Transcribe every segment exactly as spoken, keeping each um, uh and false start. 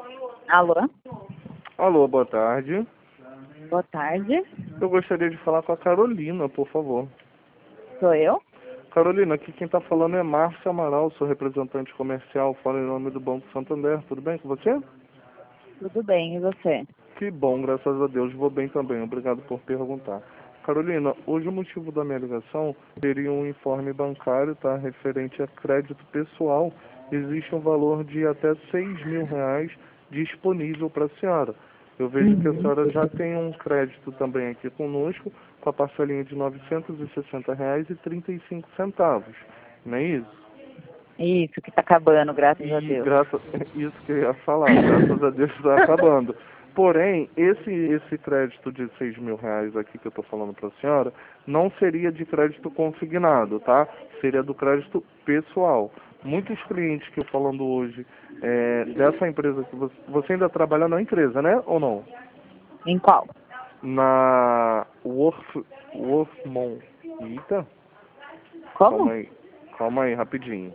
Alô? Alô, boa tarde. Boa tarde. Eu gostaria de falar com a Carolina, por favor. Sou eu? Carolina, aqui quem está falando é Márcia Amaral, sou representante comercial, falo em nome do Banco Santander. Tudo bem com você? Tudo bem, e você? Que bom, graças a Deus. Vou bem também. Obrigado por perguntar. Carolina, hoje o motivo da minha ligação seria um informe bancário, tá? Referente a crédito pessoal. Existe um valor de até seis mil reais disponível para a senhora. Eu vejo que a Uhum. senhora já tem um crédito também aqui conosco, com a parcelinha de novecentos e sessenta reais e trinta e cinco centavos. Não é isso? Isso, que tá acabando, graças a E Deus. graças, isso que eu ia falar, graças a Deus está acabando. Porém, esse, esse crédito de seis mil reais aqui que eu estou falando para a senhora, não seria de crédito consignado, tá? Seria do crédito pessoal. Muitos clientes que eu falando hoje é, dessa empresa que você, você ainda trabalha na empresa, né? Ou não? Em qual? Na Worth, Worthmon. Eita, calma Como? aí, calma aí, rapidinho.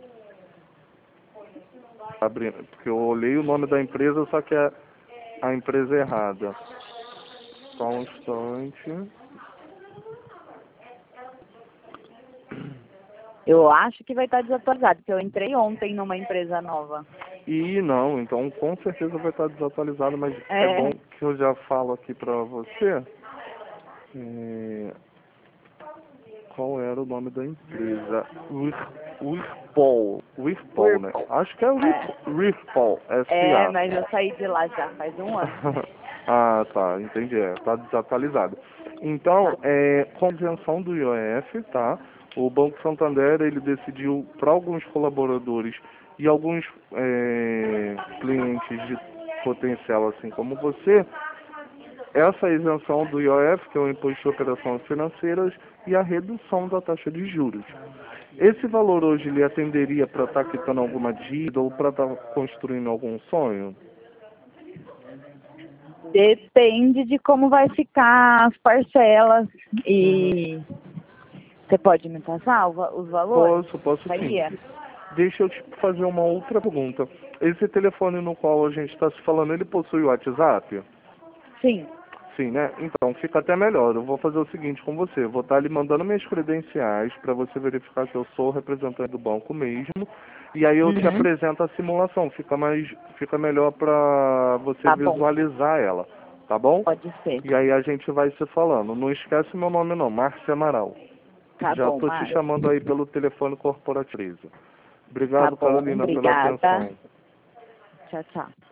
Abrindo, porque eu olhei o nome da empresa, só que é a empresa errada. Só um instante. Eu acho que vai estar desatualizado, porque eu entrei ontem numa empresa nova. E não, então com certeza vai estar desatualizado, mas é É, bom que eu já falo aqui pra você. É, qual era o nome da empresa? Whirlpool. Whirlpool, né? Whirlpool. Acho que é É. Whirlpool, É, S A mas eu saí de lá já faz um ano. Ah, tá, entendi. É, tá desatualizado. Então, Tá. é, com a isenção do I O F, tá? O Banco Santander, ele decidiu para alguns colaboradores e alguns é, clientes de potencial, assim como você, essa isenção do I O F, que é o Imposto de Operações Financeiras, e a redução da taxa de juros. Esse valor hoje lhe atenderia para estar quitando alguma dívida ou para estar construindo algum sonho? Depende de como vai ficar as parcelas e você pode me passar o va- os valores? Posso, posso sim. Faria? Deixa eu te fazer uma outra pergunta. Esse telefone no qual a gente está se falando, ele possui o WhatsApp? Sim. Sim, né? Então, fica até melhor. Eu vou fazer o seguinte com você. Eu vou estar lhe mandando minhas credenciais para você verificar que eu sou o representante do banco mesmo. E aí eu te Uhum. apresento a simulação. Fica mais, fica melhor para você Tá bom, visualizar ela. Tá bom? pode ser. E aí a gente vai se falando. Não esquece meu nome não, Márcia Amaral. Tá Já bom, tô te Márcia. chamando aí pelo telefone corporativo. Tá Obrigado, bom, Carolina, pela obrigada. atenção. Tchau, tchau.